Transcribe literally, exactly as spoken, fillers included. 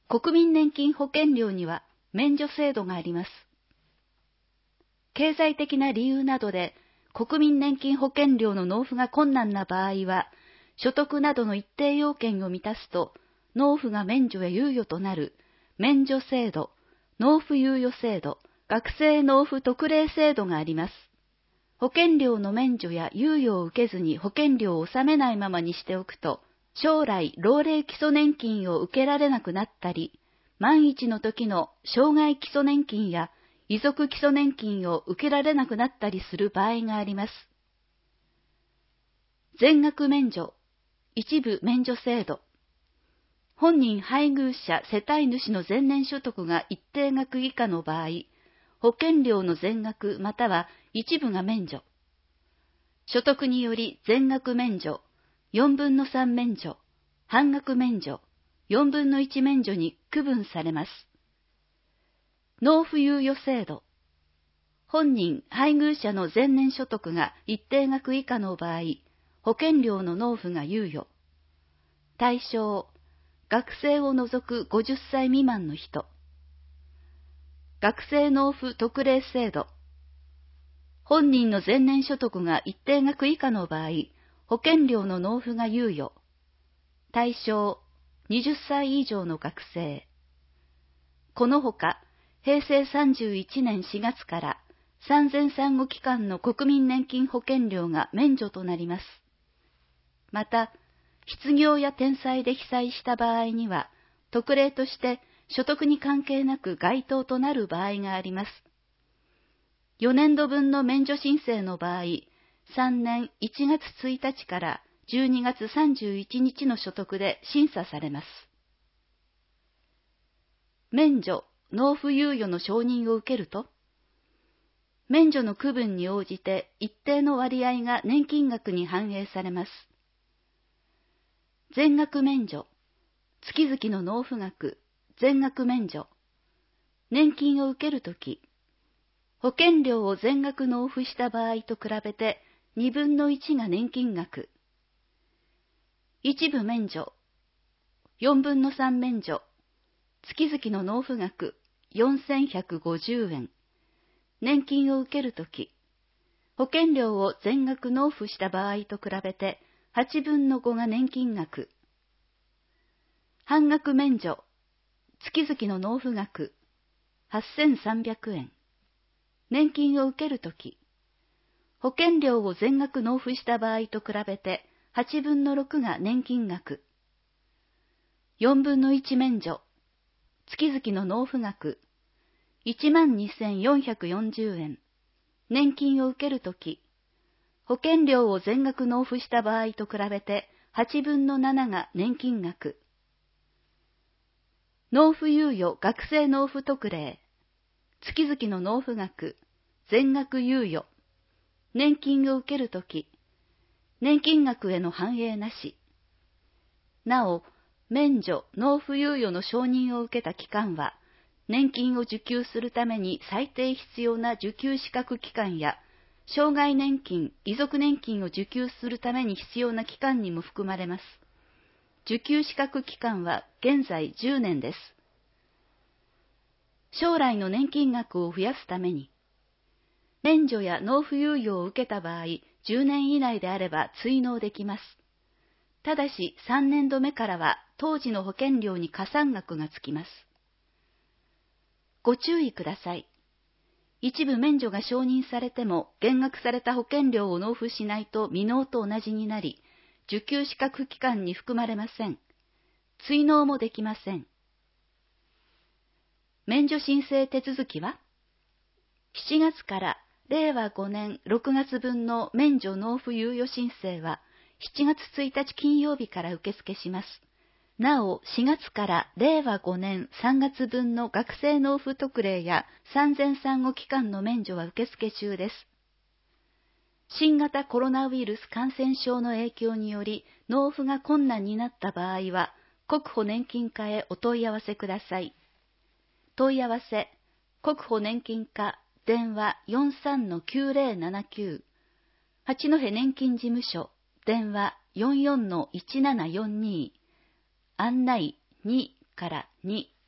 国民年金保険料には免除制度があります。経済的な理由などで国民年金保険料の納付が困難な場合は、所得などの一定要件を満たすと、納付が免除や猶予となる免除制度、納付猶予制度、学生納付特例制度があります。保険料の免除や猶予を受けずに保険料を納めないままにしておくと、将来老齢基礎年金を受けられなくなったり、万一の時の障害基礎年金や遺族基礎年金を受けられなくなったりする場合があります。全額免除、一部免除制度。本人配偶者世帯主の前年所得が一定額以下の場合、保険料の全額または一部が免除。所得により全額免除、四分の三免除、半額免除、四分の一免除に区分されます。納付猶予制度。本人配偶者の前年所得が一定額以下の場合、保険料の納付が猶予。対象、学生を除くごじゅっさい未満の人。学生納付特例制度。本人の前年所得が一定額以下の場合、保険料の納付が猶予。対象、はたち以上の学生。このほか、平成さんじゅういちねんしがつから産前産後期間の国民年金保険料が免除となります。また、失業や天災で被災した場合には、特例として所得に関係なく該当となる場合があります。よねんどぶんの免除申請の場合、さんねんいちがつついたちからじゅうにがつさんじゅういちにちの所得で審査されます。免除、納付猶予の承認を受けると、免除の区分に応じて一定の割合が年金額に反映されます。全額免除、月々の納付額、全額免除。年金を受けるとき、保険料を全額納付した場合と比べてにぶんのいちが年金額。一部免除、よんぶんのさん免除、月々の納付額よんせんひゃくごじゅうえん。年金を受けるとき、保険料を全額納付した場合と比べてはちぶんのごが年金額。半額免除、月々の納付額はっせんさんびゃくえん。年金を受けるとき、保険料を全額納付した場合と比べてはちぶんのろくが年金額。よんぶんのいち免除、月々の納付額いちまんにせんよんひゃくよんじゅうえん。年金を受けるとき、保険料を全額納付した場合と比べてはちぶんのななが年金額。納付猶予学生納付特例。月々の納付額、全額猶予。年金を受けるとき、年金額への反映なし。なお、免除、納付猶予の承認を受けた期間は、年金を受給するために最低必要な受給資格期間や、障害年金、遺族年金を受給するために必要な期間にも含まれます。受給資格期間は現在じゅうねんです。将来の年金額を増やすために、免除や納付猶予を受けた場合、じゅうねん以内であれば追納できます。ただしさんねんどめからは当時の保険料に加算額がつきます。ご注意ください。一部免除が承認されても減額された保険料を納付しないと未納と同じになり、受給資格期間に含まれません。追納もできません。免除申請手続きはしちがつかられいわごねんろくがつぶんの免除納付猶予申請はしちがつついたち金曜日から受付します。なお、しがつかられいわごねんさんがつぶんの学生納付特例や産前産後期間の免除は受付中です。新型コロナウイルス感染症の影響により納付が困難になった場合は、国保年金課へお問い合わせください。問い合わせ、国保年金課、電話 よんさんのきゅうぜろななきゅう、八戸年金事務所、電話 よんよんのいちななよんに、案内にからに。